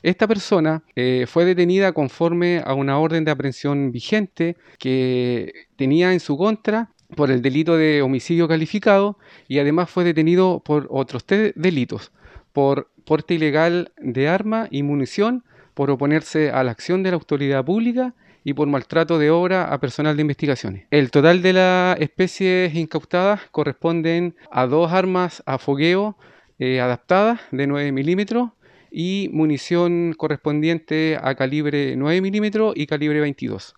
Esta persona fue detenida conforme a una orden de aprehensión vigente que tenía en su contra por el delito de homicidio calificado, y además fue detenido por otros 3 delitos: por porte ilegal de arma y munición, por oponerse a la acción de la autoridad pública y por maltrato de obra a personal de investigaciones. El total de las especies incautadas corresponden a 2 armas a fogueo adaptadas de 9 milímetros y munición correspondiente a calibre 9 milímetros y calibre 22.